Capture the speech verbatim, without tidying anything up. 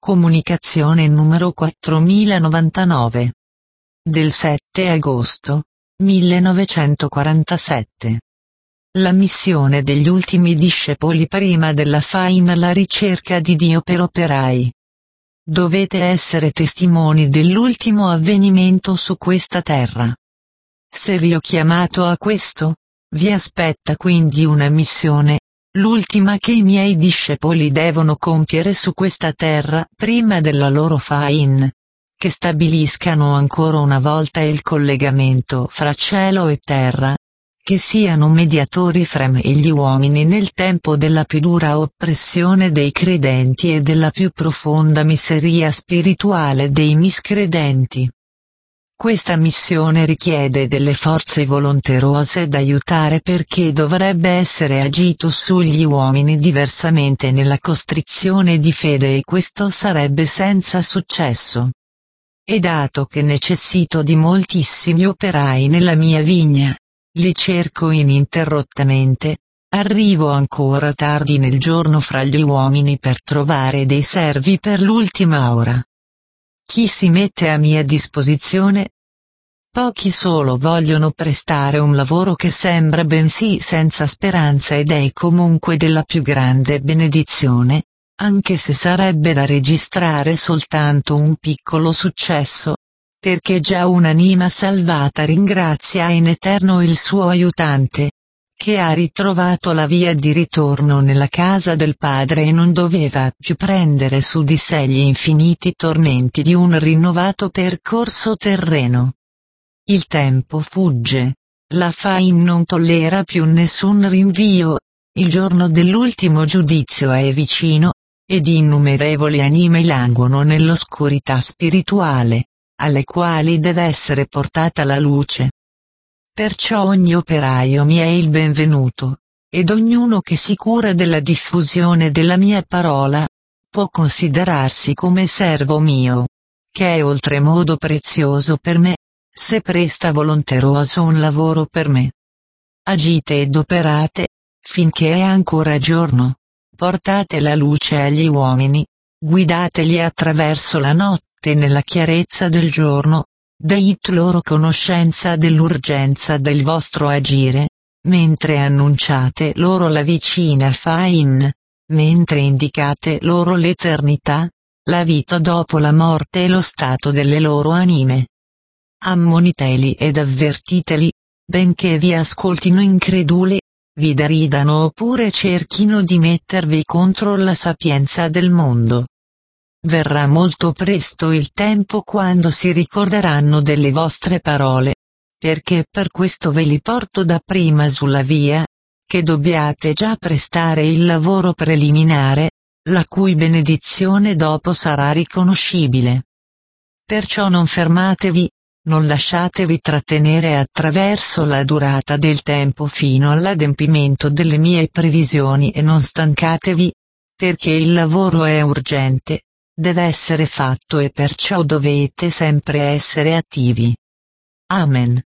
Comunicazione numero quattromilanovantanove. Del sette agosto millenovecentoquarantasette. La missione degli ultimi discepoli prima della faina alla ricerca di Dio per operai. Dovete essere testimoni dell'ultimo avvenimento su questa terra. Se vi ho chiamato a questo, vi aspetta quindi una missione, l'ultima che i miei discepoli devono compiere su questa terra prima della loro faina, che stabiliscano ancora una volta il collegamento fra cielo e terra, che siano mediatori fra me e gli uomini nel tempo della più dura oppressione dei credenti e della più profonda miseria spirituale dei miscredenti. Questa missione richiede delle forze volonterose da aiutare perché dovrebbe essere agito sugli uomini diversamente nella costrizione di fede e questo sarebbe senza successo. E dato che necessito di moltissimi operai nella mia vigna, li cerco ininterrottamente, arrivo ancora tardi nel giorno fra gli uomini per trovare dei servi per l'ultima ora. Chi si mette a mia disposizione? Pochi solo vogliono prestare un lavoro che sembra bensì senza speranza ed è comunque della più grande benedizione, anche se sarebbe da registrare soltanto un piccolo successo, perché già un'anima salvata ringrazia in eterno il suo aiutante, che ha ritrovato la via di ritorno nella casa del Padre e non doveva più prendere su di sé gli infiniti tormenti di un rinnovato percorso terreno. Il tempo fugge, la faina non tollera più nessun rinvio, il giorno dell'ultimo giudizio è vicino, ed innumerevoli anime languono nell'oscurità spirituale, alle quali deve essere portata la luce. Perciò ogni operaio mi è il benvenuto, ed ognuno che si cura della diffusione della mia parola, può considerarsi come servo mio, che è oltremodo prezioso per me, se presta volonteroso un lavoro per me. Agite ed operate, finché è ancora giorno, portate la luce agli uomini, guidateli attraverso la notte nella chiarezza del giorno, date loro conoscenza dell'urgenza del vostro agire, mentre annunciate loro la vicina faina, mentre indicate loro l'eternità, la vita dopo la morte e lo stato delle loro anime. Ammoniteli ed avvertiteli, benché vi ascoltino increduli, vi deridano oppure cerchino di mettervi contro la sapienza del mondo. Verrà molto presto il tempo quando si ricorderanno delle vostre parole, perché per questo ve li porto dapprima sulla via, che dobbiate già prestare il lavoro preliminare, la cui benedizione dopo sarà riconoscibile. Perciò non fermatevi, non lasciatevi trattenere attraverso la durata del tempo fino all'adempimento delle mie previsioni e non stancatevi, perché il lavoro è urgente. Deve essere fatto e perciò dovete sempre essere attivi. Amen.